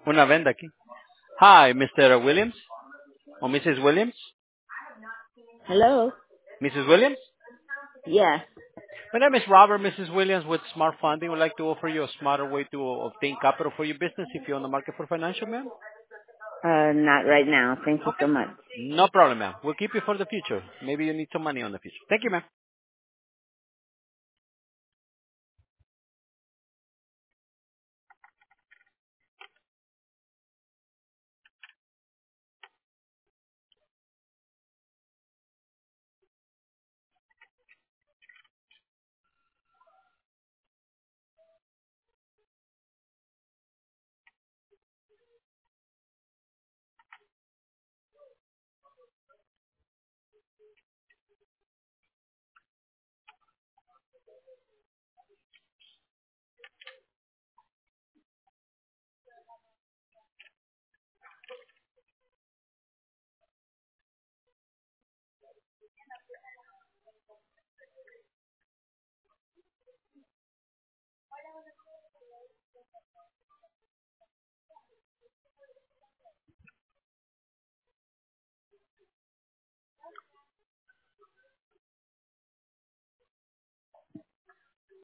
Una venda aquí. Hi, Mr. Williams or Mrs. Williams? Hello? Mrs. Williams? Yes. My name is Robert, Mrs. Williams with Smart Funding. Would like to offer you a smarter way to obtain capital for your business if you're on the market for financial, ma'am. Not right now. Thank you Okay. so much. No problem, ma'am. We'll keep you for the future. Maybe you need some money on the future. Thank you, ma'am.